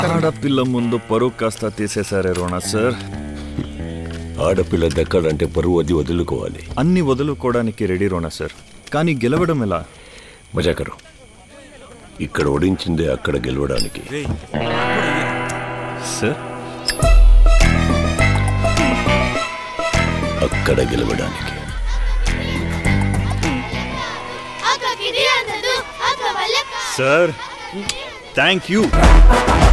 ఆడపిల్ల ముందు పరువు కాస్త తీసేశారే రోనా సార్. ఆడపిల్ల దక్కాలంటే పరువు అది వదులుకోవాలి. అన్ని వదులుకోవడానికి రెడీ రోనా సార్, కానీ గెలవడం ఎలా? మజాకరు, ఇక్కడ ఓడించిందే అక్కడ గెలవడానికి సార్. అక్కడ గెలవడానికి సార్ థ్యాంక్ యూ.